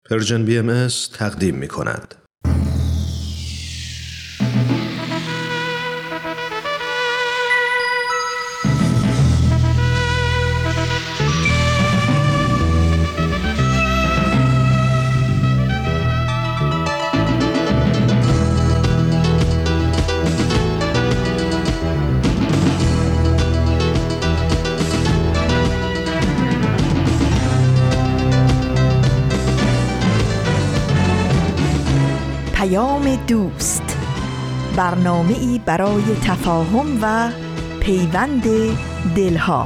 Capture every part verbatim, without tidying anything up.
پرژن بی ام اس تقدیم می کند. دوست، برنامه‌ای برای تفاهم و پیوند دلها.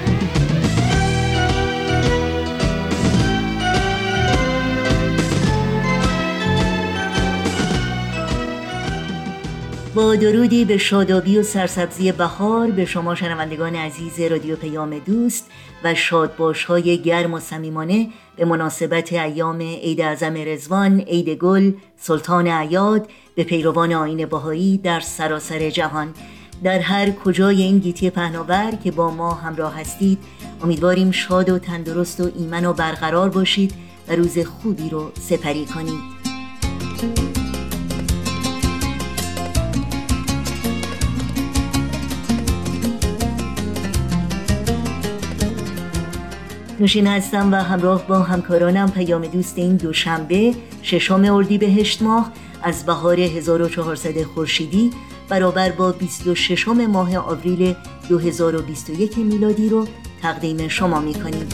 با درودی به شادابی و سرسبزی بهار به شما شنوندگان عزیز رادیو پیام دوست و شادباش‌های گرم و صمیمانه به مناسبت ایام عید اعظم رضوان، عید گل، سلطان اعیاد، به پیروان آیین بهایی در سراسر جهان. در هر کجای این گیتی پهناور که با ما همراه هستید، امیدواریم شاد و تندرست و ایمن و برقرار باشید و روز خوبی رو سپری کنید. نوشین هستم و همراه با همکارانم پیام دوست این دوشنبه ششم اردیبهشت ماه از بهار هزار و چهارصد خورشیدی برابر با بیست و ششم ماه آوریل دو هزار و بیست و یک میلادی رو تقدیم شما می‌کنیم.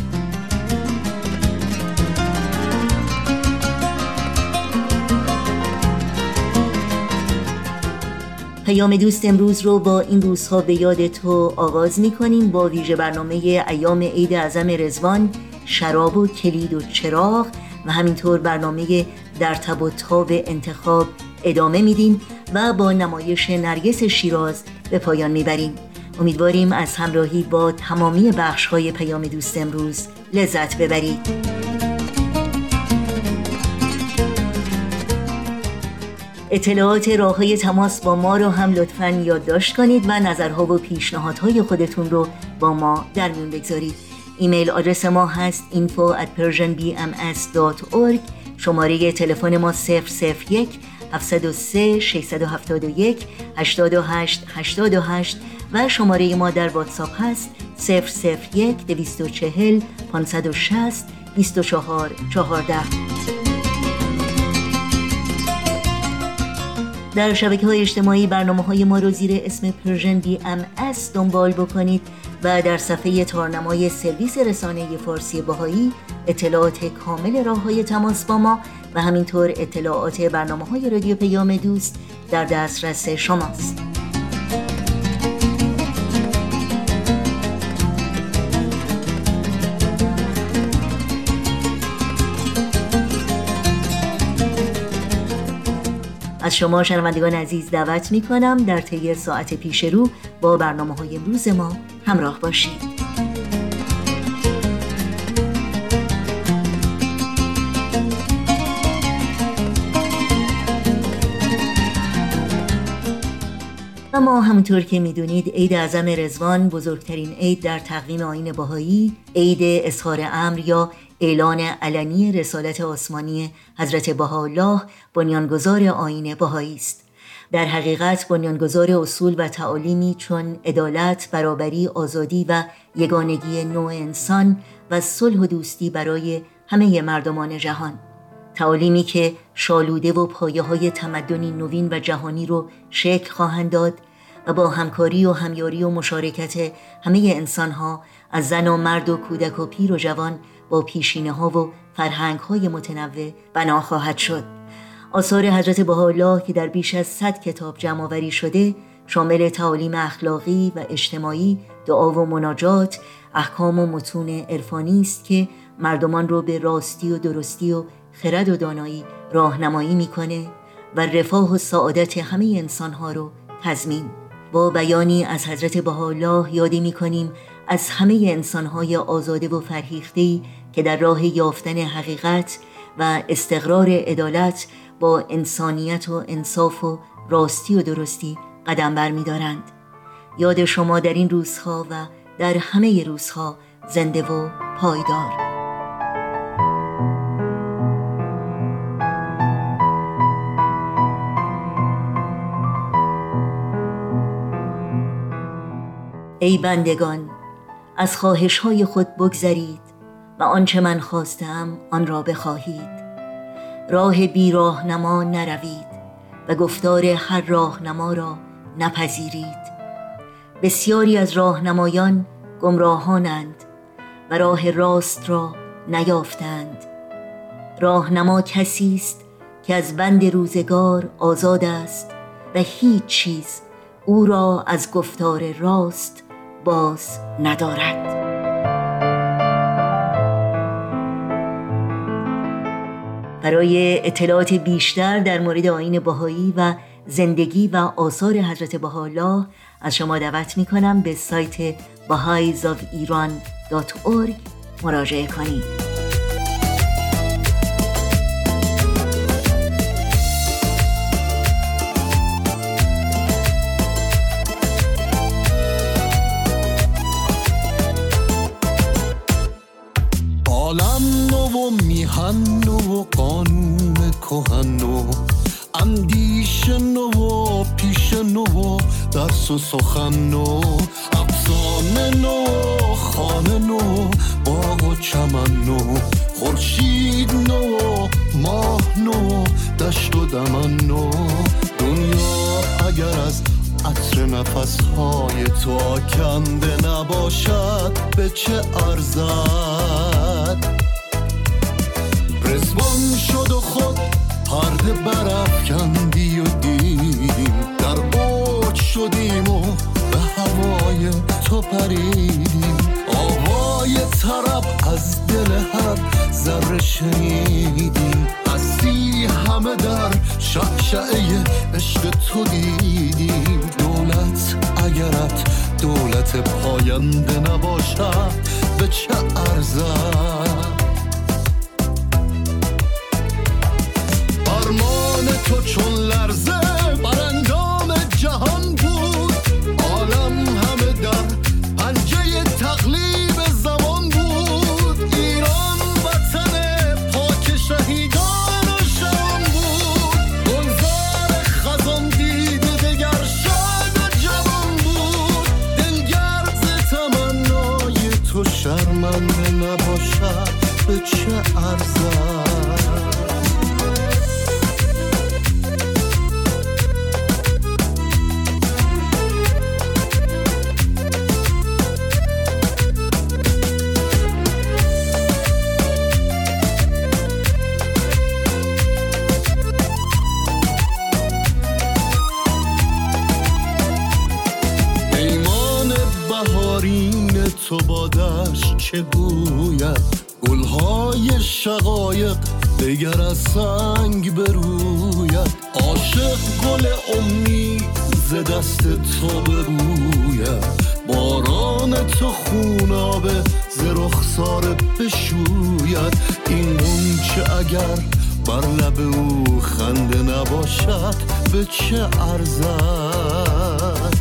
پیام دوست امروز رو با این روزها به یاد تو آغاز می‌کنیم با ویژه برنامه ایام عید اعظم رضوان، شراب و کلید و چراغ و همینطور برنامه در تب و تاب انتخاب ادامه میدیم و با نمایش نرگس شیراز به پایان میبریم. امیدواریم از همراهی با تمامی بخش‌های پیام دوست امروز لذت ببرید. اطلاعات راه‌های تماس با ما رو هم لطفاً یادداشت کنید و نظرها و پیشنهادهای خودتون رو با ما در میون بگذارید. ایمیل آدرس ما هست info at persian b m s dot org. شماره تلفن ما صفر صفر یک هفت صفر سه شش هفت یک هشت هشت هشت هشت و شماره ما در واتساپ هست صفر صفر یک دویست و چهل پانصد و شصت بیست و چهار چهارده. در شبکه‌های اجتماعی برنامه‌های ما رو زیر اسم پرژن بی ام اس دنبال بکنید و در صفحه تارنمای سرویس رسانه فارسی بهایی اطلاعات کامل راه‌های تماس با ما و همینطور اطلاعات برنامه‌های رادیو پیام دوست در دسترس شماست. از شما شنوندگان عزیز دعوت می کنم در طی ساعت پیش رو با برنامه‌های امروز ما همراه باشید. اما همونطور که میدونید عید اعظم رضوان بزرگترین عید در تقویم آیین بهایی، عید اظهار امر یا اعلان علنی رسالت آسمانی حضرت بهاءالله بنیانگذار آیین بهایی است. در حقیقت بنیانگذار اصول و تعالیمی چون عدالت، برابری، آزادی و یگانگی نوع انسان و صلح و دوستی برای همه مردمان جهان. تعالیمی که شالوده و پایه‌های تمدنی نوین و جهانی رو شکل خواهند داد و با همکاری و همیاری و مشارکت همه انسان‌ها از زن و مرد و کودک و پیر و جوان با پیشینه‌ها و فرهنگ‌های متنوع بنا خواهد شد. آثار حضرت بهاءالله که در بیش از صد کتاب جمع‌آوری شده شامل تعالیم اخلاقی و اجتماعی، دعا و مناجات، احکام و متون عرفانی است که مردمان رو به راستی و درستی و خرد و دانایی راهنمایی می‌کنه و رفاه و سعادت همه انسان‌ها رو تضمین. با بیانی از حضرت بهاءالله یادی می‌کنیم از همه انسان‌های آزاده و فرهیخته‌ای که در راه یافتن حقیقت و استقرار عدالت با انسانیت و انصاف و راستی و درستی قدم برمی‌دارند. یاد شما در این روزها و در همه روزها زنده و پایدار. ای بندگان، از خواهش‌های خود بگذرید و آنچه من خواستم آن را بخواهید. راه بی راهنما نروید و گفتار هر راهنما را نپذیرید. بسیاری از راهنمایان گمراهانند و راه راست را نیافتند. راهنما کسی است که از بند روزگار آزاد است و هیچ چیز او را از گفتار راست باز ندارد. برای اطلاعات بیشتر در مورد آیین بهایی و زندگی و آثار حضرت بهاءالله از شما دعوت می کنم به سایت baha'is of iran dot org مراجعه کنید. عالم نو و میهن نو و قانون کهن نو، اندیشه نو و پیش نو و درس و سخن نو، افسانه نو خانه نو باغ و چمن نو، خورشید نو ماه نو دشت و دمن نو. دنیا اگر از عطر نفسهای تو آکنده نباشد به چه ارزد؟ رضوان شد و خود پرده برافکندی و دیدیم، در اوج شدیم و به هوای تو پریدیم. آوای طرب از دل هر ذره شنیدیم، هستی همه در شعشعه عشق تو دیدیم. دولت اگرت دولت پاینده نباشد به چه ارزد؟ فرمان تو چون لرزه بر اندام جهان بود، عالم همه در پنجه تقلیب زمان بود. ایران وطن پاک شهیدان و شان بود، گلزار خزان دیده دگر شاد و جوان بود. دلگرد ز تمنای تو شرمنده نباشد به چه ارزد؟ تو بادش چه گوید، گلهای شقایق دگر از سنگ بروید. عاشق گل امید ز دست تو بروید، باران تو خونابه ز رخسار بشوید. این غنچه اگر بر لب او خنده نباشد به چه ارزد؟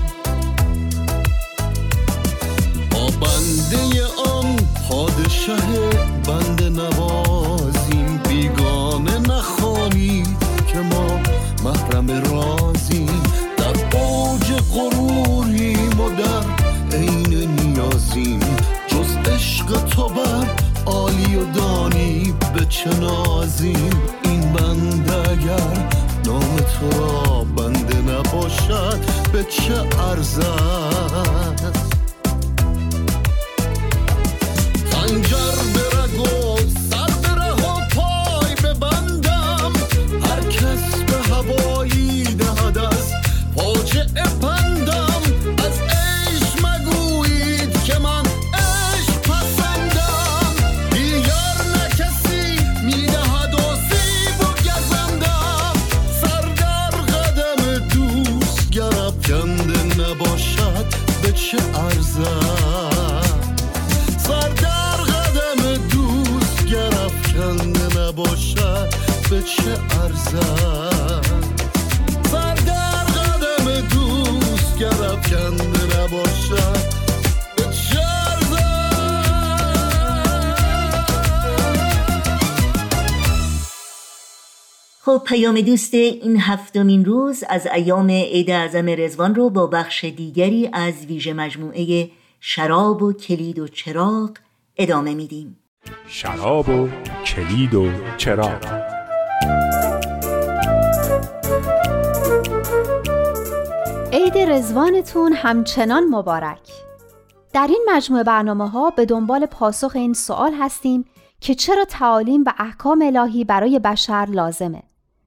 بنده آن پادشه بنده نوازیم، بیگانه نخوانید که ما محرم رازیم. در اوج غروریم و در عین نیازیم، جز عشق تو بر عالی و دانی به چه نازیم. این بنده اگر نام تو را بنده نباشد به چه ارزد؟ خنجر به رگ و سر به ره و پای ببندم، هر کس به هوایی دهد از فاجعه پندم. از عشق مگویید که من عشق پسندم، دیگر نه کسی میدهد آسیب و گزندم. سر در قدم دوست گر افکنده نباشد به چه ارزد؟ سر در قدم دوست گر افکنده نباشد به چه ارزد؟ سر در قدم دوست گر افکنده نباشد به چه ارزد؟ خب پیام دوست این هفتمین روز از ایام عید اعظم رضوان رو با بخش دیگری از ویژه مجموعه شراب و کلید و چراغ ادامه میدیم. شراب و کلید و چراغ. عید رضوانتون همچنان مبارک. در این مجموعه برنامه‌ها به دنبال پاسخ این سوال هستیم که چرا تعالیم و احکام الهی برای بشر لازمه.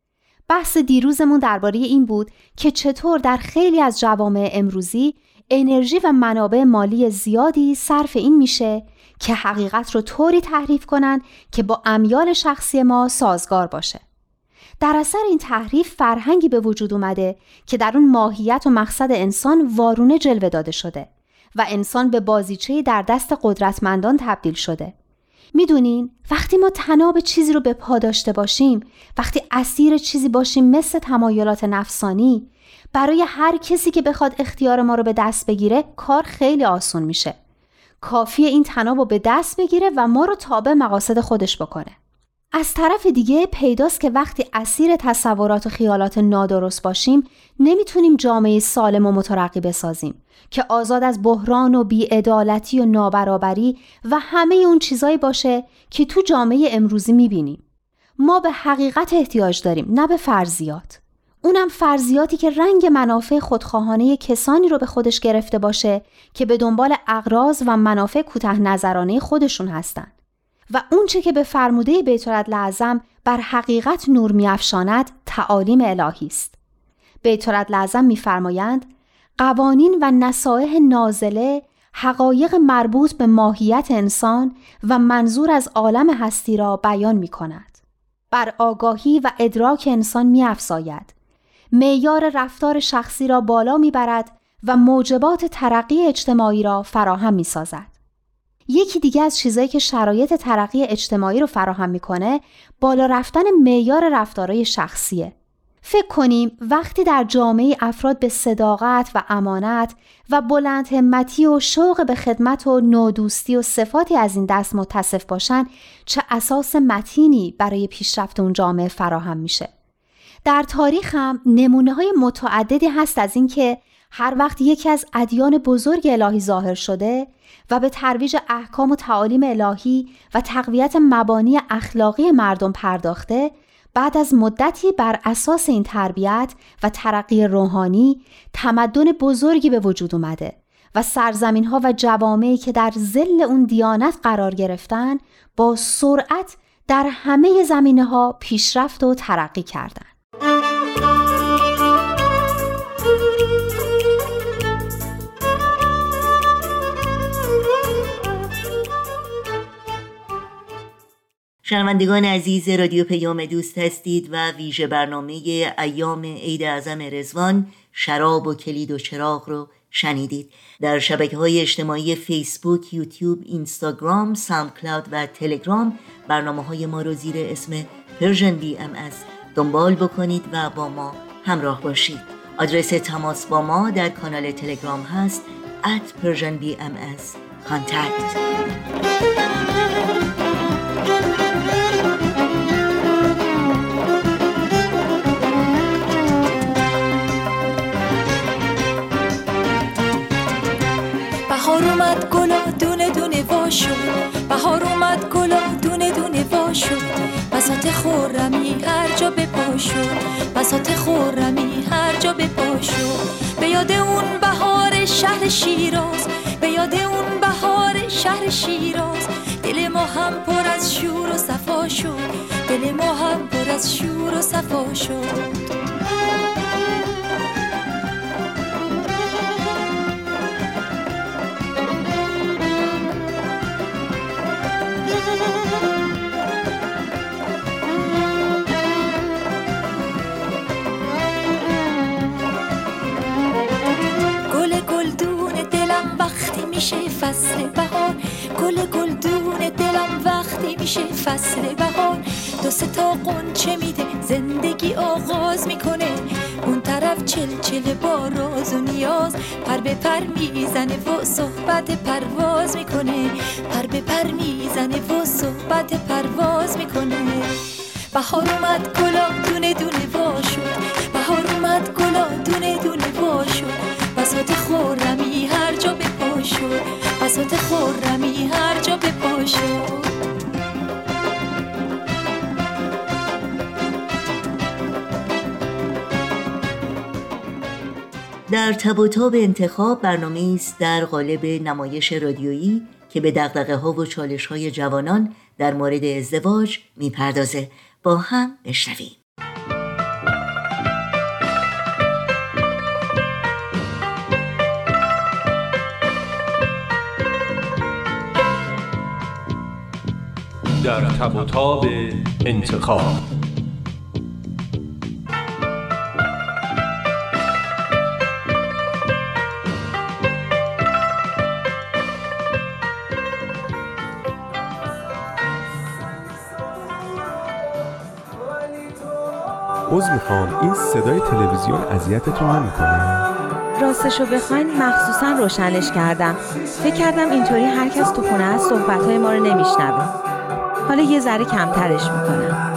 بحث دیروزمون درباره این بود که چطور در خیلی از جوامع امروزی انرژی و منابع مالی زیادی صرف این میشه که حقیقت رو طوری تحریف کنن که با امیال شخصی ما سازگار باشه. در اثر این تحریف فرهنگی به وجود اومده که در اون ماهیت و مقصد انسان وارونه جلوه داده شده و انسان به بازیچه‌ای در دست قدرتمندان تبدیل شده. میدونین وقتی ما طناب چیزی رو به پا داشته باشیم، وقتی اسیر چیزی باشیم مثل تمایلات نفسانی، برای هر کسی که بخواد اختیار ما رو به دست بگیره کار خیلی آسون میشه. کافیه این طناب رو به دست بگیره و ما رو تابع مقاصد خودش بکنه. از طرف دیگه پیداست که وقتی اسیر تصورات و خیالات نادرست باشیم نمیتونیم جامعه سالم و مترقی بسازیم که آزاد از بحران و بی‌عدالتی و نابرابری و همه اون چیزایی باشه که تو جامعه امروزی میبینیم. ما به حقیقت احتیاج داریم، نه به فرضیات. اونم فرضیاتی که رنگ منافع خودخواهانه کسانی رو به خودش گرفته باشه که به دنبال اغراض و منافع کوتاه نظرانه خودشون هستن. و اون چه که به فرموده بیت‌العدل اعظم بر حقیقت نور می‌افشاند تعالیم الهی است. بیت‌العدل اعظم می‌فرمایند قوانین و نصایح نازله حقایق مربوط به ماهیت انسان و منظور از عالم هستی را بیان می‌کند. بر آگاهی و ادراک انسان می‌افزاید. معیار رفتار شخصی را بالا می‌برد و موجبات ترقی اجتماعی را فراهم می‌سازد. یکی دیگه از چیزایی که شرایط ترقی اجتماعی رو فراهم میکنه بالا رفتن معیار رفتارهای شخصیه. فکر کنیم وقتی در جامعه افراد به صداقت و امانت و بلند همتی و شوق به خدمت و نودوستی و صفاتی از این دست متصف باشن چه اساس متینی برای پیشرفت اون جامعه فراهم میشه. در تاریخ هم نمونه های متعددی هست از این که هر وقت یکی از ادیان بزرگ الهی ظاهر شده و به ترویج احکام و تعالیم الهی و تقویت مبانی اخلاقی مردم پرداخته، بعد از مدتی بر اساس این تربیت و ترقی روحانی تمدن بزرگی به وجود اومده و سرزمین‌ها و جوامعی که در ظل اون دیانت قرار گرفتن با سرعت در همه زمینه‌ها پیشرفت و ترقی کردند. شنوندگان عزیز رادیو پیام دوست هستید و ویژه برنامه ایام عید اعظم رضوان شراب و کلید و چراغ رو شنیدید. در شبکه‌های اجتماعی فیسبوک، یوتیوب، اینستاگرام، ساوندکلاود و تلگرام برنامه‌های ما رو زیر اسم پرژن بی ام اس دنبال بکنید و با ما همراه باشید. آدرس تماس با ما در کانال تلگرام هست ات پرژن بی ام اس کانتکت. بهار اومد گلا دونه دونه وا شد، بهار اومد گلا دونه دونه وا شد، بساط خرمی هر جا به پا شد، بساط خرمی هر جا به پا شد. به یاد اون بهار شهر شیراز، به یاد اون بهار شهر شیراز، دل ما هم پر از شور و صفا شد، دل ما هم پر از شور و صفا شد. میشه فصل بهار، گل گلدون دلم وقتی میشه فصل بهار، دو سه تا قنچه میده زندگی آغاز میکنه، اون طرف چل چل با راز و نیاز، پر به پر میزنه و صحبت پرواز میکنه، پر به پر میزنه و صحبت پرواز میکنه. بهار اومد گلا دونه دونه وا شد، بهار اومد گلا دونه دونه وا شد، بساط خرمی هر جا به پا شد، بساط خرمی هر جا به پا شد. در تب و تاب انتخاب برنامه‌ای است در قالب نمایش رادیویی که به دغدغه‌ها و چالش‌های جوانان در مورد ازدواج می‌پردازه. با هم بشنویم. در تب و تاب انتخاب. عذر میخوام، این صدای تلویزیون اذیتتون نمیکنه؟ راستشو بخواین مخصوصا روشنش کردم. فکر کردم اینطوری هر کس تو خونه هست صحبتهای ما رو نمیشنوه. حالا یه ذره کمترش میکنم.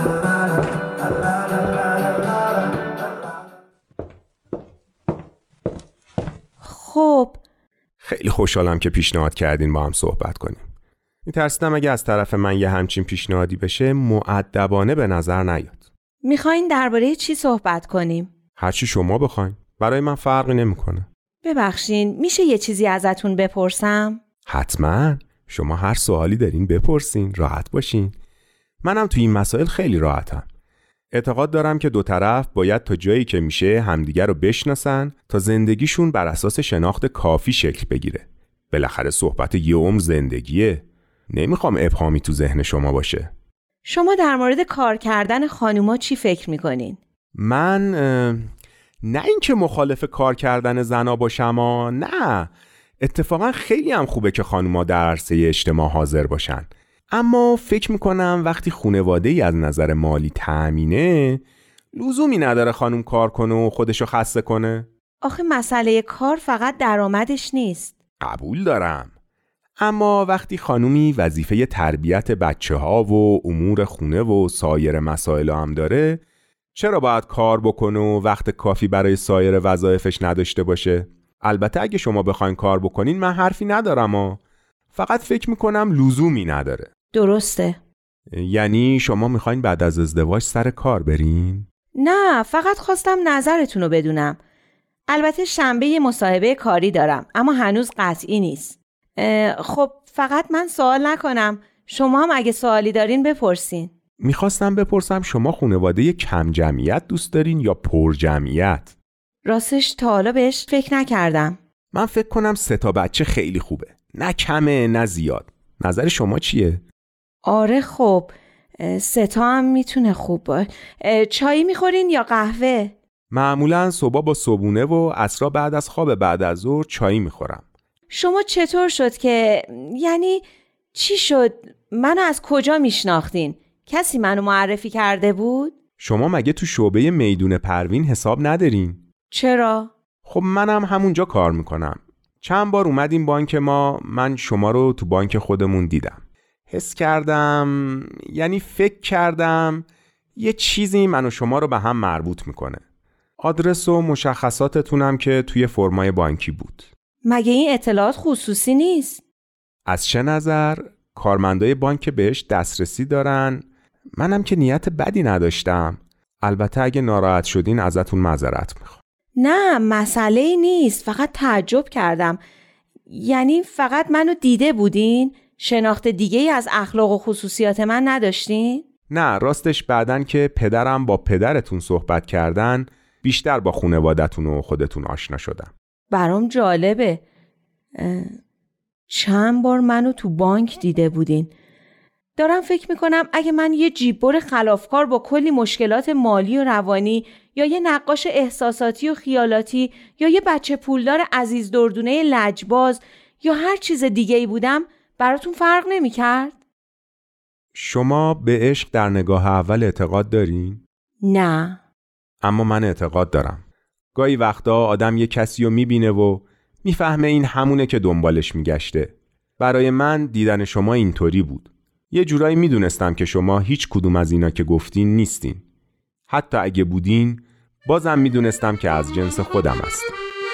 خب خیلی خوشحالم که پیشنهاد کردین با هم صحبت کنیم. میترسیدم اگه از طرف من یه همچین پیشنهادی بشه مؤدبانه به نظر نیاد. میخواین درباره چی صحبت کنیم؟ هرچی شما بخواین، برای من فرقی نمیکنه. ببخشین، میشه یه چیزی ازتون بپرسم؟ حتما، شما هر سوالی دارین بپرسین، راحت باشین. منم تو این مسائل خیلی راحتم. اعتقاد دارم که دو طرف باید تا جایی که میشه همدیگر رو بشناسن تا زندگیشون بر اساس شناخت کافی شکل بگیره. بالاخره صحبت یه عمر زندگیه. نمیخوام ابهامی تو ذهن شما باشه. شما در مورد کار کردن خانوما چی فکر میکنین؟ من نه اینکه مخالف کار کردن زنا باشم، نه، اتفاقا خیلی هم خوبه که خانوما در عرصه اجتماع حاضر باشن، اما فکر میکنم وقتی خانواده‌ای از نظر مالی تأمینه لزومی نداره خانوم کار کنه و خودشو خسته کنه. آخه مسئله کار فقط درآمدش نیست. قبول دارم، اما وقتی خانومی وظیفه تربیت بچه ها و امور خونه و سایر مسائل هم داره، چرا باید کار بکنه و وقت کافی برای سایر وظایفش نداشته باشه؟ البته اگه شما بخواین کار بکنین من حرفی ندارم، ها. فقط فکر میکنم لزومی نداره. درسته. یعنی شما میخواین بعد از ازدواج سر کار برین؟ نه، فقط خواستم نظرتون رو بدونم. البته شنبه یه مصاحبه کاری دارم، اما هنوز قطعی نیست. خب فقط من سوال نکنم، شما هم اگه سوالی دارین بپرسین. میخواستم بپرسم شما خانواده کم جمعیت دوست دارین یا پر جمعیت؟ راستش تا حالا بهش فکر نکردم. من فکر کنم سه تا بچه خیلی خوبه، نه کمه نه زیاد. نظر شما چیه؟ آره خب سه تا هم میتونه خوب باشه. چایی میخورین یا قهوه؟ معمولا صبح با صبونه و عصرا بعد از خواب بعد از ظهر چایی میخورم. شما چطور شد که، یعنی چی شد؟ منو از کجا میشناختین؟ کسی منو معرفی کرده بود؟ شما مگه تو شعبه میدون پروین حساب ندارین؟ چرا؟ خب منم همونجا کار میکنم. چند بار اومدیم بانک ما، من شما رو تو بانک خودمون دیدم. حس کردم، یعنی فکر کردم یه چیزی منو شما رو به هم مربوط میکنه. آدرس و مشخصاتتونم که توی فرمای بانکی بود. مگه این اطلاعات خصوصی نیست؟ از چه نظر؟ کارمندای بانک بهش دسترسی دارن. منم که نیت بدی نداشتم. البته اگه ناراحت شدین ازتون معذرت میخوام. نه مسئله نیست، فقط تعجب کردم. یعنی فقط منو دیده بودین؟ شناخت دیگه ای از اخلاق و خصوصیات من نداشتین؟ نه، راستش بعدن که پدرم با پدرتون صحبت کردن بیشتر با خانوادتون و خودتون آشنا شدم. برام جالبه. چند بار منو تو بانک دیده بودین. دارم فکر میکنم اگه من یه جیببر خلافکار با کلی مشکلات مالی و روانی، یا یه نقاش احساساتی و خیالاتی، یا یه بچه پولدار عزیز دردونه لجباز، یا هر چیز دیگه ای بودم، براتون فرق نمیکرد؟ شما به عشق در نگاه اول اعتقاد دارین؟ نه. اما من اعتقاد دارم. گاهی وقتا آدم یه کسی رو میبینه و میفهمه این همونه که دنبالش میگشته. برای من دیدن شما اینطوری بود. یه جورایی میدونستم که شما هیچ کدوم از اینا که گفتین نیستین. حتی اگه بودین بازم میدونستم که از جنس خودم است.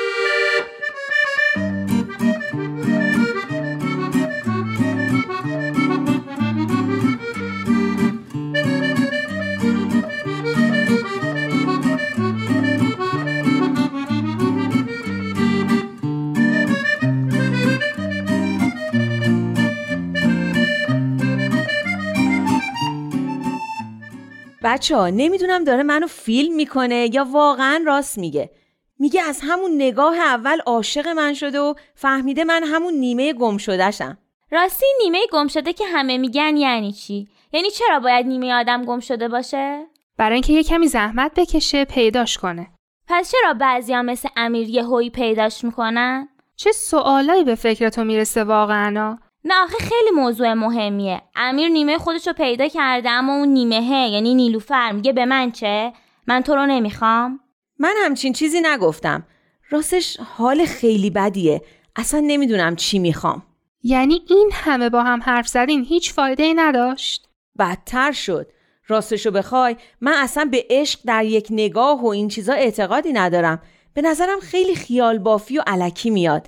بچه ها نمیدونم داره منو فیلم میکنه یا واقعا راست میگه. میگه از همون نگاه اول عاشق من شده و فهمیده من همون نیمه گم شده‌شم. راستی نیمه گم شده که همه میگن یعنی چی؟ یعنی چرا باید نیمه آدم گم شده باشه؟ برای اینکه یه کمی زحمت بکشه پیداش کنه. پس چرا بعضیا مثل امیر یهویی پیداش میکنن؟ چه سوالایی به فکرتو میرسه واقعا؟ نه آخه خیلی موضوع مهمیه. امیر نیمه خودشو پیدا کرده اما اون نیمهه یعنی نیلوفر میگه به من چه؟ من تو رو نمیخوام؟ من همچین چیزی نگفتم. راستش حال خیلی بدیه. اصلا نمیدونم چی میخوام. یعنی این همه با هم حرف زدین هیچ فایده‌ای نداشت؟ بدتر شد. راستشو بخوای من اصلا به عشق در یک نگاه و این چیزا اعتقادی ندارم. به نظرم خیلی خیال بافی و الکی میاد.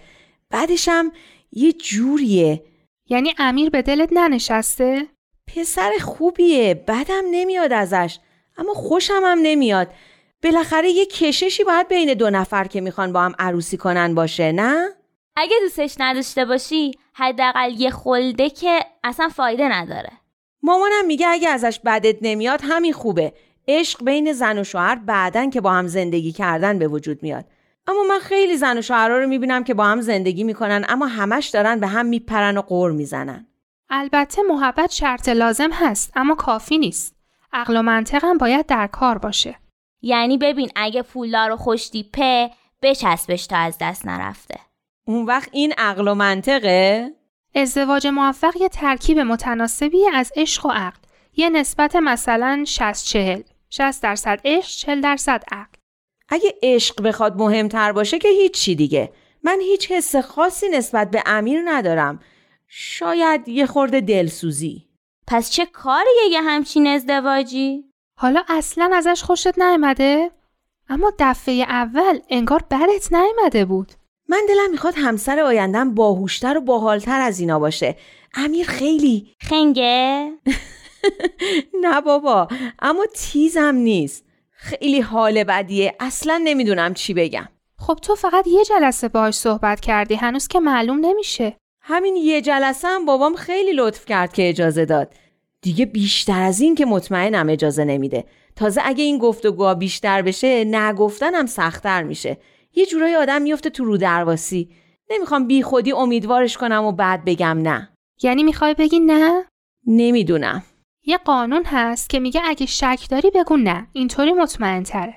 بعدشم یه جوریه. یعنی امیر به دلت ننشسته؟ پسر خوبیه، بدم نمیاد ازش، اما خوشم هم نمیاد. بالاخره یه کششی باید بین دو نفر که میخوان با هم عروسی کنن باشه، نه؟ اگه دوستش نداشته باشی حداقل یه خلده که اصلا فایده نداره. مامانم میگه اگه ازش بدت نمیاد همین خوبه. عشق بین زن و شوهر بعدن که با هم زندگی کردن به وجود میاد. اما من خیلی زن و شوهرها رو میبینم که با هم زندگی میکنن اما همش دارن به هم میپرن و غر میزنن. البته محبت شرط لازم هست اما کافی نیست. عقل و منطق هم باید در کار باشه. یعنی ببین اگه پولدار و خوشتیپه بچسبش تا از دست نرفته. اون وقت این عقل و منطقه؟ ازدواج موفق یه ترکیب متناسبی از عشق و عقل. یه نسبت مثلا شصت چهل. شصت درصد عشق، چهل درصد عقل. اگه عشق بخواد مهمتر باشه که هیچی دیگه. من هیچ حس خاصی نسبت به امیر ندارم. شاید یه خورده دلسوزی. پس چه کاریه یه همچین ازدواجی؟ حالا اصلا ازش خوشت نیامده؟ اما دفعه اول انگار برت نیامده بود. من دلم میخواد همسر آیندم باهوشتر و باحالتر از اینا باشه. امیر خیلی خنگه؟ نه بابا، اما تیزم نیست. خیلی حال بدیه. اصلا نمیدونم چی بگم. خب تو فقط یه جلسه باهاش صحبت کردی، هنوز که معلوم نمیشه. همین یه جلسه هم بابام خیلی لطف کرد که اجازه داد. دیگه بیشتر از این که مطمئنم اجازه نمیده. تازه اگه این گفتگوها بیشتر بشه نگفتنم سخت‌تر میشه. یه جورایی آدم میفته تو رو درواسی. نمیخوام بی خودی امیدوارش کنم و بعد بگم نه. یعنی میخوای بگی نه؟ نمیدونم. یه قانون هست که میگه اگه شک داری بگو نه. اینطوری مطمئن تره.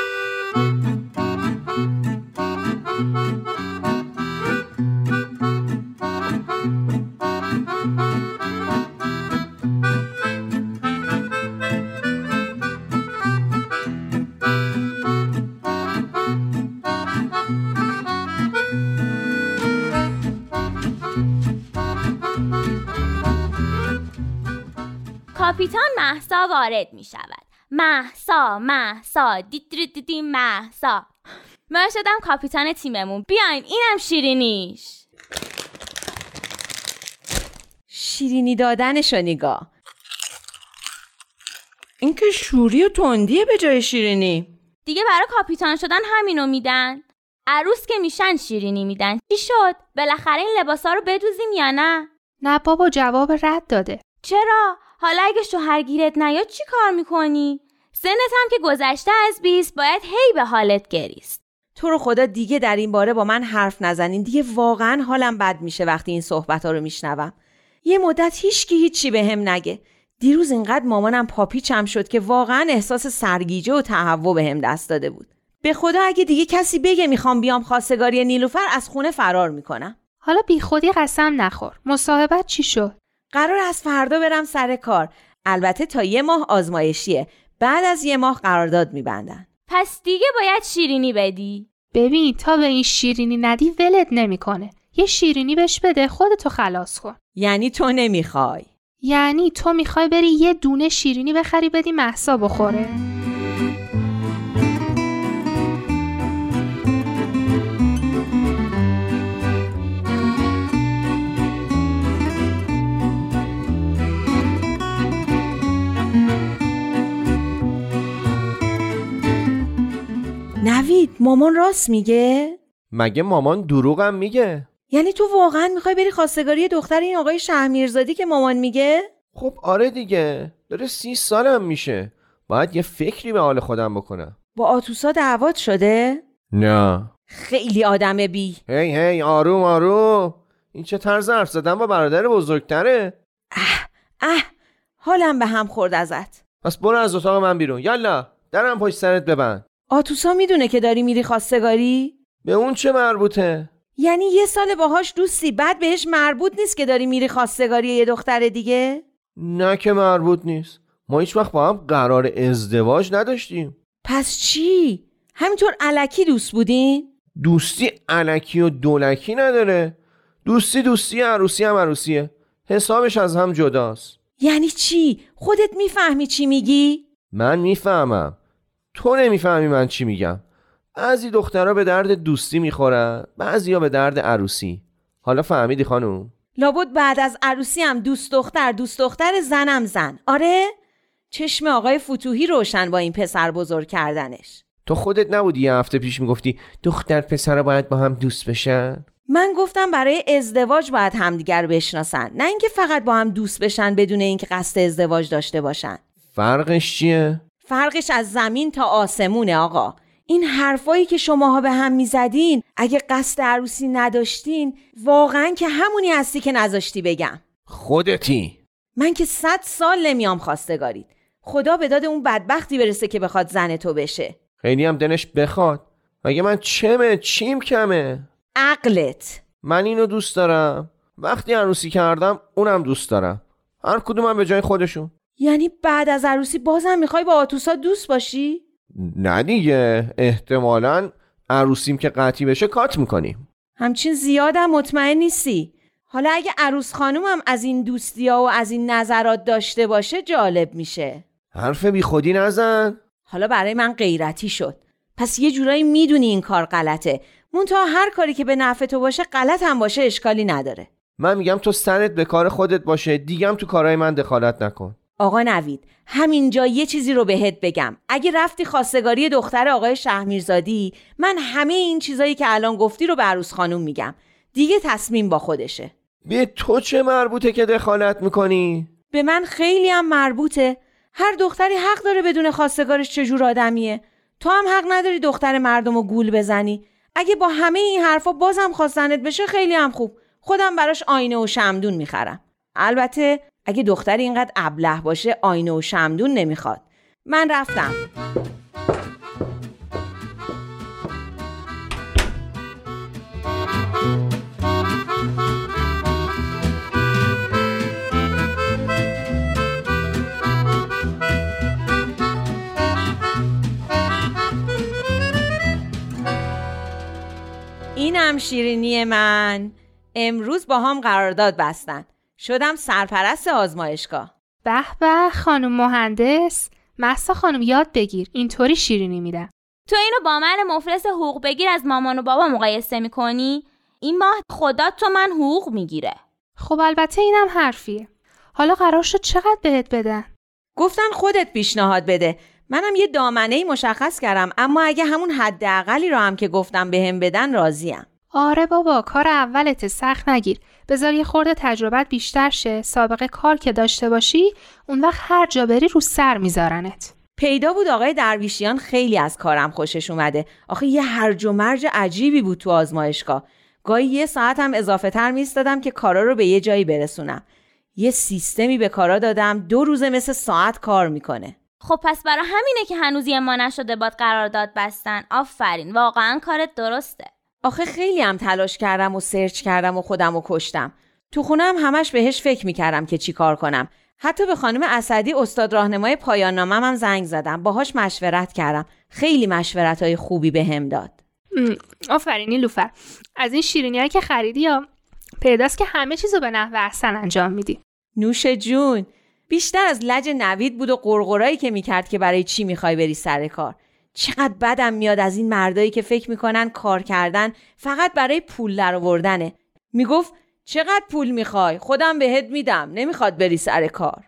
کاپیتان مهسا وارد می شود. مهسا مهسا دیدی دیدی مهسا. من شدم کاپیتان تیممون. بیاین اینم شیرینیش. شیرینی دادنشو نگاه. این که شوری و تندیه به جای شیرینی. دیگه برای کاپیتان شدن همینو میدن. عروس که میشن شیرینی میدن. چی شد؟ بالاخره این لباسا رو بدوزیم یا نه؟ نه بابا، جواب رد داده. چرا؟ حالا اگه شوهرگیرت نیاد چی کار میکنی؟ سنت هم که گذشته از بیست باید هی به حالت گریست. تو رو خدا دیگه در این باره با من حرف نزنین. دیگه واقعا حالم بد میشه وقتی این صحبت ها رو میشنوم. یه مدت هیچکی هیچی به هم نگه. دیروز اینقدر مامانم پاپیچم شد که واقعا احساس سرگیجه و تهوع به هم دست داده بود. به خدا اگه دیگه کسی بگه میخوام بیام خواستگاری نیلوفر از خونه فرار میکنم. حالا بی خودی قسم نخور. مصاحبت چی شد؟ قرار از فردا برم سر کار. البته تا یه ماه آزمایشیه. بعد از یه ماه قرارداد میبندن. پس دیگه باید شیرینی بدی. ببین تا به این شیرینی ندی ولت نمیکنه. یه شیرینی بهش بده خودتو خلاص کن. یعنی تو نمیخوای؟ یعنی تو میخوای بری یه دونه شیرینی بخری بدی مهسا بخوره؟ نوید، مامان راست میگه؟ مگه مامان دروغم میگه؟ یعنی تو واقعا میخوای بری خواستگاری دختر این آقای شهرمیرزادی که مامان میگه؟ خب آره دیگه، داره سی سالم میشه، باید یه فکری به حال خودم بکنم. با آتوسا دعوات شده؟ نه. خیلی آدم بی. هی هی آروم آروم، این چه طرز حرف زدن با برادر بزرگتره؟ اه اه حالم به هم خورد ازت. پس برو از اتاق من بیرون، یالا درم پشت سرت ببند. آتوسا میدونه که داری میری خواستگاری؟ به اون چه مربوطه؟ یعنی یه سال باهاش دوستی، بعد بهش مربوط نیست که داری میری خواستگاری یه دختر دیگه؟ نه که مربوط نیست، ما هیچ وقت با هم قرار ازدواج نداشتیم. پس چی؟ همینطور الکی دوست بودین؟ دوستی الکی و دولکی نداره، دوستی دوستی، عروسی هم عروسیه، حسابش از هم جداست. یعنی چی؟ خودت میفهمی چی میگی؟ من میفهمم، تو نمیفهمی من چی میگم. بعضی دخترها به درد دوستی میخورن، بعضیا به درد عروسی. حالا فهمیدی خانوم؟ لابد بعد از عروسی هم دوست دختر دوست دختر زنم زن. آره؟ چشم آقای فتوحی روشن با این پسر بزرگ کردنش. تو خودت نبودی یه هفته پیش میگفتی دختر پسرها باید با هم دوست بشن؟ من گفتم برای ازدواج باید همدیگر بشناسن، نه اینکه فقط با هم دوست بشن بدون اینکه قصد ازدواج داشته باشن. فرقش چیه؟ فرقش از زمین تا آسمونه آقا. این حرفایی که شماها به هم میزدین، اگه قصد عروسی نداشتین واقعا که همونی هستی که نذاشتی بگم. خودتی. من که صد سال نمیام خواستگارید. خدا به داد اون بدبختی برسه که بخواد زن تو بشه. خیلی هم دلش بخواد. مگه من چمه چیم کمه؟ عقلت. من اینو دوست دارم، وقتی عروسی کردم اونم دوست دارم، هر کدومم به جای خودشون. یعنی بعد از عروسی بازم میخوای با آتوسا دوست باشی؟ نه دیگه، احتمالاً عروسیم که قطعی بشه کات میکنیم. همچین زیادم مطمئن نیستی. حالا اگه عروس خانومم از این دوستی‌ها و از این نظرات داشته باشه جالب میشه. حرف بی خودی نزن. حالا برای من غیرتی شد. پس یه جورایی میدونی این کار غلطه. منتها هر کاری که به نفع تو باشه غلط هم باشه اشکالی نداره. من میگم تو سرت به کار خودت باشه، دیگم تو کارهای من دخالت نکن. آقا نوید، همینجا یه چیزی رو بهت بگم. اگه رفتی خواستگاری دختر آقای شهرمیرزادی، من همه این چیزایی که الان گفتی رو به عروس خانوم میگم. دیگه تصمیم با خودشه. به تو چه مربوطه که دخالت میکنی؟ به من خیلی هم مربوطه. هر دختری حق داره بدون خواستگارش چجور آدمیه. تو هم حق نداری دختر مردم رو گول بزنی. اگه با همه این حرفا بازم خواستنت بشه خیلی هم خوب. خودم براش آینه و شمدون میخرم. البته اگه دختری اینقدر ابله باشه آینه و شمدون نمیخواد. من رفتم. اینم شیرینی من. امروز با هم قرارداد بستن. شدم سرپرست آزمایشگاه. به به خانم مهندس. مهسا خانم یاد بگیر، اینطوری شیرینی میدم. تو اینو با من مفلس حقوق بگیر از مامان و بابا مقایسه میکنی؟ این ماه خدا تو من حقوق میگیره. خب البته اینم حرفیه. حالا قرار شد چقدر بهت بدن؟ گفتن خودت پیشنهاد بده. منم یه دامنه‌ای مشخص کردم، اما اگه همون حداقلی رو هم که گفتم بهم بدن راضیم. آره بابا، کار اولت، سخت نگیر. بذار یه خورده تجربت بیشتر شه، سابقه کار که داشته باشی اون وقت هر جا بری رو سر میذارنت. پیدا بود آقای درویشیان خیلی از کارم خوشش اومده. آخه یه هرج و مرج عجیبی بود تو آزمایشگاه. گاهی یه ساعت هم اضافه تر میستادم که کارا رو به یه جایی برسونم. یه سیستمی به کارا دادم دو روزه مثل ساعت کار میکنه. خب پس برای همینه که هنوز یه ما نشده باد قرارداد بستن. آفرین، واقعا کارت درسته. آخه خیلی هم تلاش کردم و سرچ کردم و خودم رو کشتم. تو خونم همش بهش فکر میکردم که چی کار کنم. حتی به خانم اسدی استاد راهنمای پایان نامم هم زنگ زدم. باهاش مشورت کردم. خیلی مشورت‌های خوبی بهم داد. آفرین نیلوفر. از این شیرینی‌هایی که خریدی یا پیداست که همه چیزو به نحو احسن انجام میدی. نوش جون. بیشتر از لج نوید بود و قرقرایی که میکرد که برای چی میخوای بری سر کار. چقدر بدم میاد از این مردایی که فکر میکنن کار کردن فقط برای پول درآوردنه. میگفت چقدر پول میخوای؟ خودم بهت میدم. نمیخواد بری سر کار.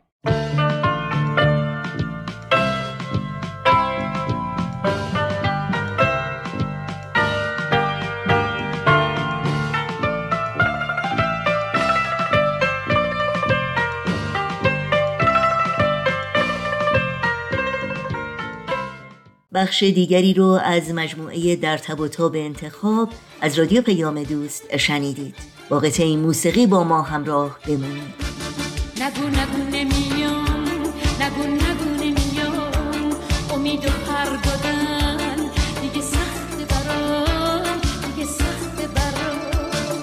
بخش دیگری رو از مجموعه در تب و تاب انتخاب از رادیو پیام دوست شنیدید. با قطعه موسیقی با ما همراه بمونید. نگو نگو نمیام، نگو نگو نمیام، امید و پر دادن دیگه سخت برام، دیگه سخت برام.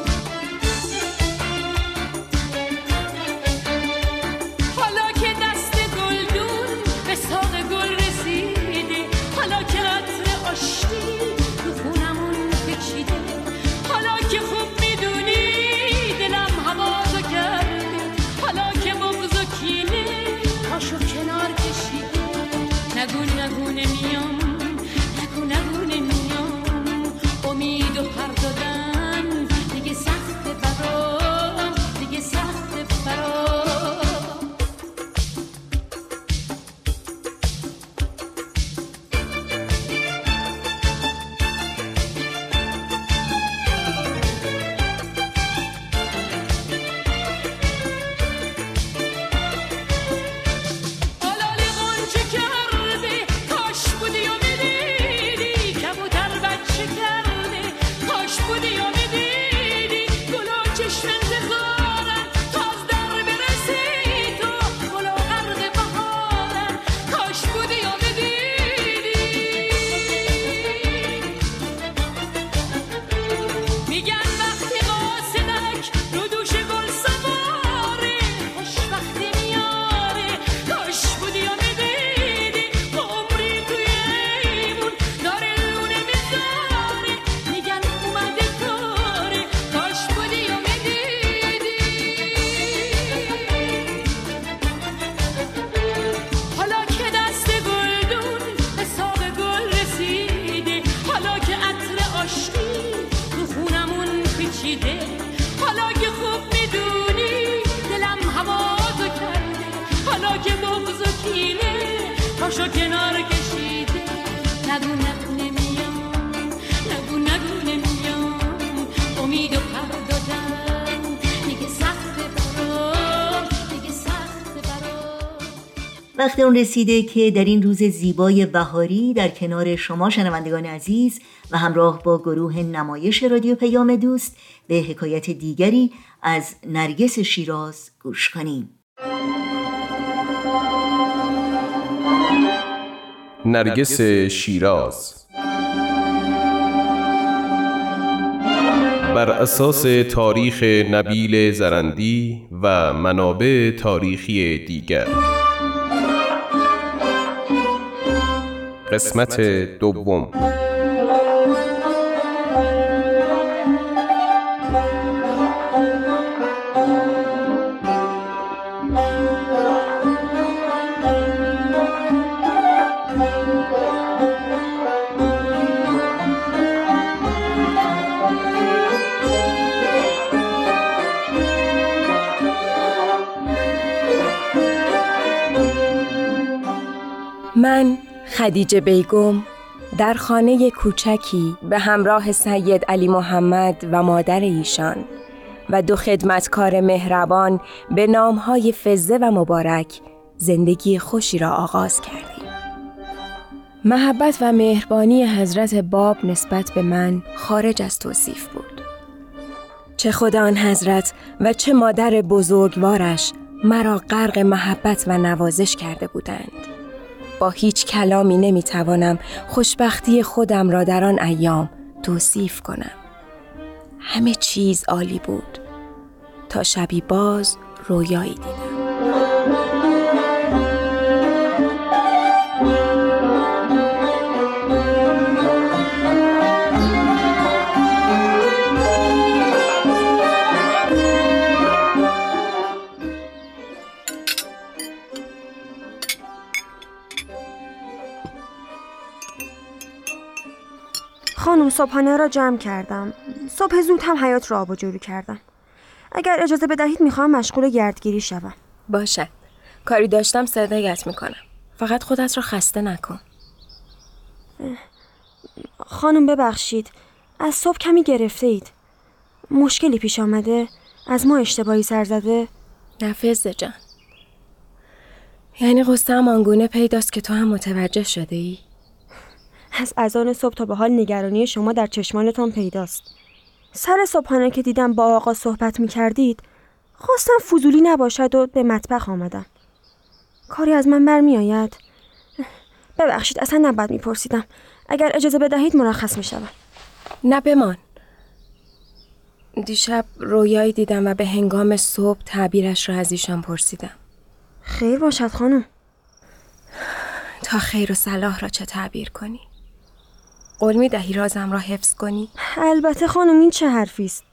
حالا که دست گلدون به ساق گل رسیده، حالا که عطر آشتی تو خونمون پیچیده، حالا که خوب میدونی دلم هوازو کرده، حالا که بغض و کینه پاشو کنار کشیده. نگو نگو نمیام، نگو نگو نمیام، امید و پر دادن دیگه سخت برام، دیگه سخت برام. وقت اون رسیده که در این روز زیبای بهاری در کنار شما شنوندگان عزیز و همراه با گروه نمایش رادیو پیام دوست به حکایت دیگری از نرگس شیراز گوش کنیم. نرگس شیراز بر اساس تاریخ نبیل زرندی و منابع تاریخی دیگر. قسمت دوم. من خدیجه بیگم در خانه کوچکی به همراه سید علی محمد و مادر ایشان و دو خدمتکار مهربان به نامهای فزه و مبارک زندگی خوشی را آغاز کردیم. محبت و مهربانی حضرت باب نسبت به من خارج از توصیف بود. چه خود آن حضرت و چه مادر بزرگوارش مرا غرق محبت و نوازش کرده بودند. با هیچ کلامی نمیتوانم خوشبختی خودم را در آن ایام توصیف کنم. همه چیز عالی بود تا شبی باز رویایی دیدم. خانم صبحانه را جمع کردم. صبح زود هم حیاط را آب و جارو کردم. اگر اجازه بدهید میخوام مشغول گردگیری شوم. باشد. کاری داشتم صدایت میکنم. فقط خودت را خسته نکن. خانم ببخشید. از صبح کمی گرفته اید. مشکلی پیش آمده؟ از ما اشتباهی سر زده؟ نه فزه جان. یعنی قصه هم آنگونه پیداست که تو هم متوجه شده ای؟ از اذان صبح تا به حال نگرانی شما در چشمانتان پیداست. سر صبحانه که دیدم با آقا صحبت می کردید خواستم فضولی نباشد و به مطبخ آمدم. کاری از من برمی آید؟ ببخشید اصلا نباید می پرسیدم. اگر اجازه بدهید مرخص می شدم. نه بمان. دیشب رویایی دیدم و به هنگام صبح تعبیرش را از ایشان پرسیدم. خیر باشد خانم. تا خیر و صلاح را چه تعبیر کنی؟ قول می دهی رازم را حفظ کنی؟ البته خانم، این چه حرفی است؟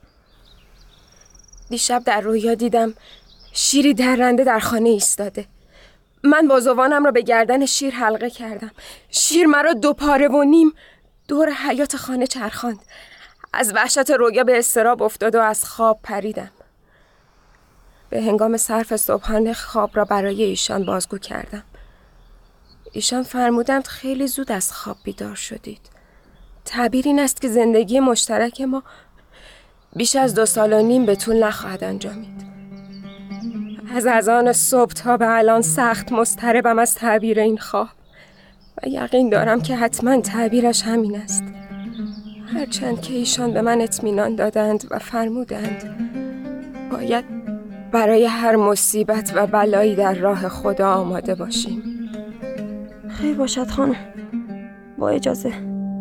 دیشب در رویا دیدم شیری درنده در خانه ایستاده. من بازوانم را به گردن شیر حلقه کردم. شیر مرا دو پاره و نیم دور حیاط خانه چرخاند. از وحشت رویا به اضطراب افتاد و از خواب پریدم. به هنگام صرف صبحانه خواب را برای ایشان بازگو کردم. ایشان فرمودند خیلی زود از خواب بیدار شدید. تعبیر این است که زندگی مشترک ما بیش از دو سال و نیم به طول نخواهد انجامید. از اذان صبح تا به الان سخت مضطربم از تعبیر این خواب و یقین دارم که حتما تعبیرش همین است. هرچند که ایشان به من اطمینان دادند و فرمودند باید برای هر مصیبت و بلایی در راه خدا آماده باشیم. خیر باشد خانم. با اجازه.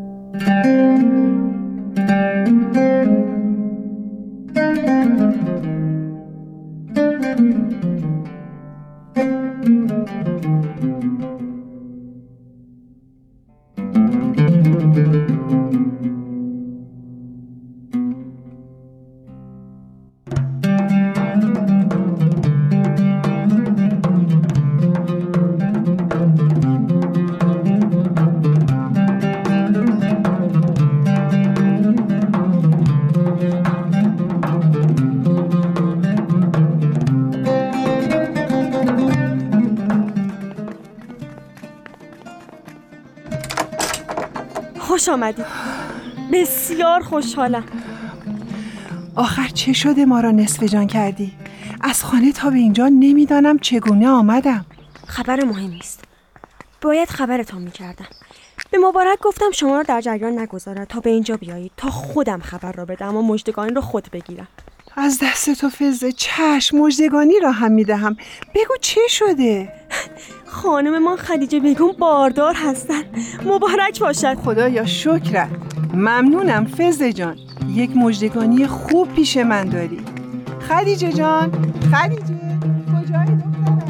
خوش آمدید. بسیار خوشحالم. آخر چه شده ما را نصف جان کردی؟ از خانه تا به اینجا نمیدانم چگونه آمدم. خبر مهمی است. باید خبرتان میکردم. به مبارک گفتم شما را در جریان نگذارد تا به اینجا بیایید تا خودم خبر را بدم و مژدگانی را خود بگیرم. از دست تو فزه. چشم، مژدگانی را هم میدهم. بگو چه شده؟ خانم ما خدیجه بیگم باردار هستند. مبارک باشد. خدایا شکرت. ممنونم فزه جان. یک مژدگانی خوب پیش من داری. خدیجه جان، خدیجه کجایی دخترم؟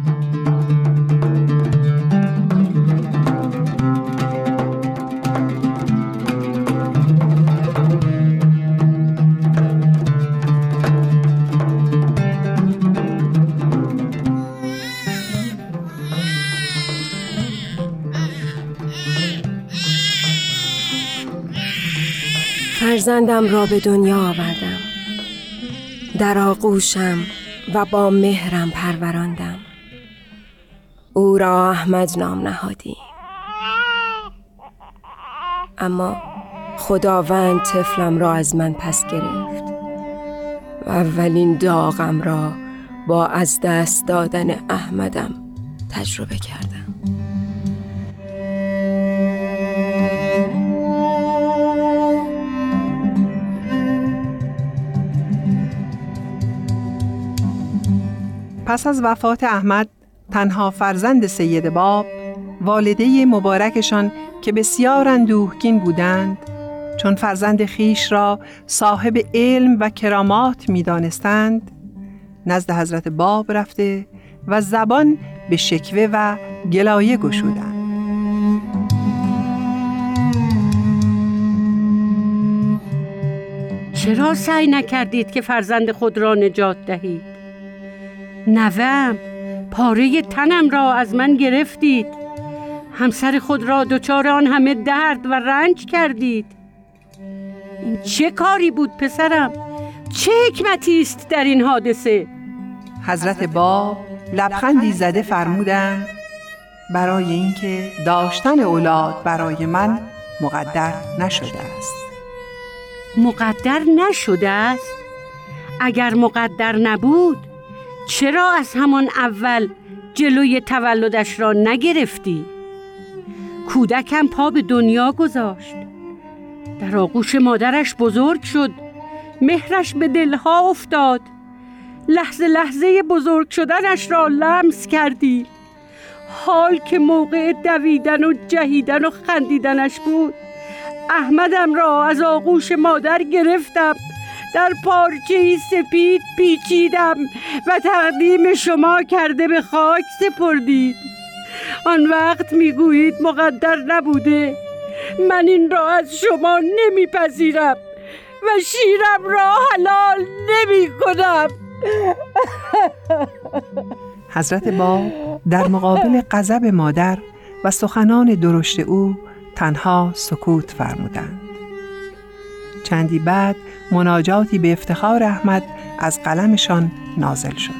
فرزندم را به دنیا آوردم، در آغوشم و با مهرم پروراندم. او را احمد نام نهادیم. اما خداوند طفلم را از من پس گرفت و اولین داغم را با از دست دادن احمدم تجربه کردم. پس از وفات احمد، تنها فرزند سید باب، والده مبارکشان که بسیار اندوهگین بودند، چون فرزند خیش را صاحب علم و کرامات می دانستند، نزد حضرت باب رفته و زبان به شکوه و گلایه گشودند. چرا سعی نکردید که فرزند خود را نجات دهید؟ نوه‌ام، پاره تنم را از من گرفتید. همسر خود را دچار آن همه درد و رنج کردید. این چه کاری بود پسرم؟ چه حکمتی است در این حادثه؟ حضرت باب لبخندی زده فرمودند برای اینکه داشتن اولاد برای من مقدر نشده است. مقدر نشده است؟ اگر مقدر نبود چرا از همان اول جلوی تولدش را نگرفتی؟ کودکم پا به دنیا گذاشت، در آغوش مادرش بزرگ شد، مهرش به دلها افتاد، لحظه لحظه بزرگ شدنش را لمس کردی. حال که موقع دویدن و جهیدن و خندیدنش بود، احمدم را از آغوش مادر گرفتم، در پارچه‌ای سپید پیچیدم و تقدیم شما کرده به خاک سپردید. آن وقت میگویید مقدر نبوده. من این را از شما نمیپذیرم و شیرم را حلال نمی کنم. حضرت باب در مقابل غضب مادر و سخنان درشت او تنها سکوت فرمودند. چندی بعد مناجاتی به افتخار احمد از قلمشان نازل شد.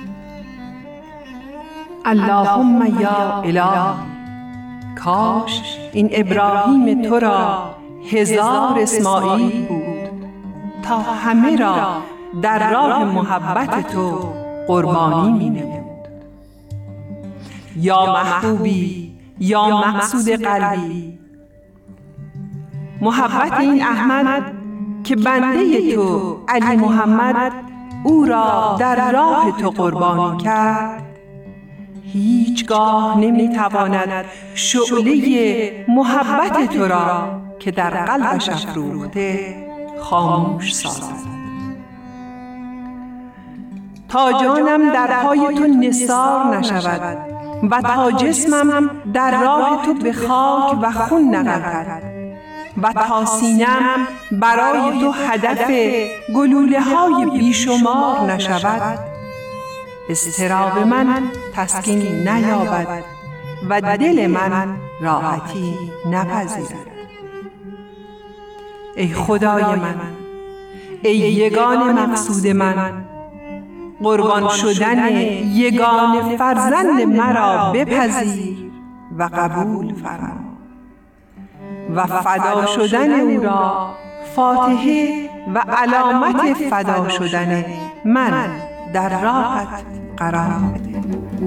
اللهم یا اله، کاش این ابراهیم تو را هزار اسماعیل بود تا همه را در راه محبت تو قربانی می نمود. یا محبوبی، یا مقصود قلبی، محبت این احمد که بنده تو علی محمد او را در راه تو قربانی کرد، هیچگاه نمیتواند شعله محبت تو را که در قلبش افروخته خاموش سازد. تا جانم در پای تو نثار نشود و تا جسمم در راه تو به خاک و خون نغلطد و تا سینم برای تو هدف گلوله های بیشمار نشود، اضطراب من تسکین نیابد و دل من راحتی نپذیرد. ای خدای من، ای یگان مقصود من، قربان شدن یگان فرزند مرا بپذیر و قبول فرما و فدا شدن او را فاتحه و علامت فدا شدن من در راحت قرار بده.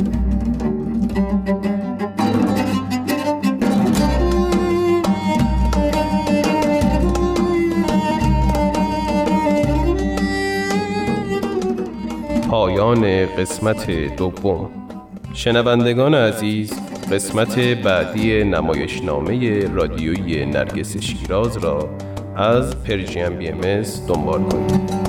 پایان قسمت دوم. شنوندگان عزیز، قسمت بعدی نمایشنامه رادیویی نرگس شیراز را از پرژین بی ام اس دنبال کنید.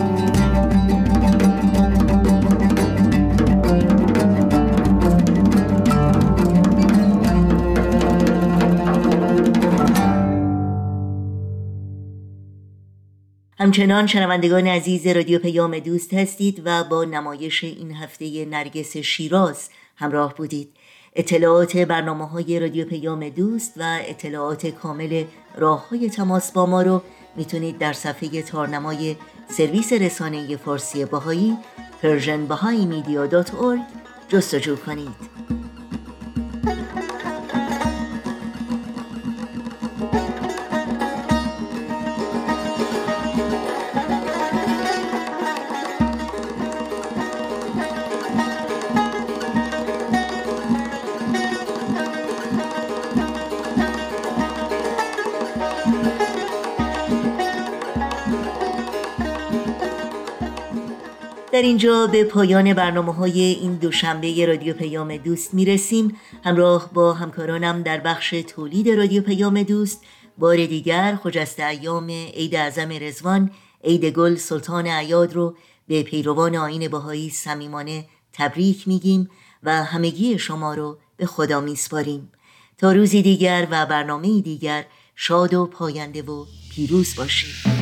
همچنان شنوندگان عزیز رادیو پیام دوست هستید و با نمایش این هفته نرگس شیراز همراه بودید. اطلاعات برنامه‌های رادیو پیام دوست و اطلاعات کامل راه‌های تماس با ما رو میتونید در صفحه تارنمای سرویس رسانه فارسی بهایی پرژن بهایی مدیا دات اورگ جستجو کنید. در اینجا به پایان برنامه‌های این دوشنبه رادیو پیام دوست میرسیم. همراه با همکارانم در بخش تولید رادیو پیام دوست بار دیگر خجسته ایام عید اعظم رضوان، عید گل سلطان اعیاد رو به پیروان آیین بهایی صمیمانه تبریک میگیم و همگی شما رو به خدا میسپاریم. تا روزی دیگر و برنامه‌ای دیگر شاد و پاینده و پیروز باشید.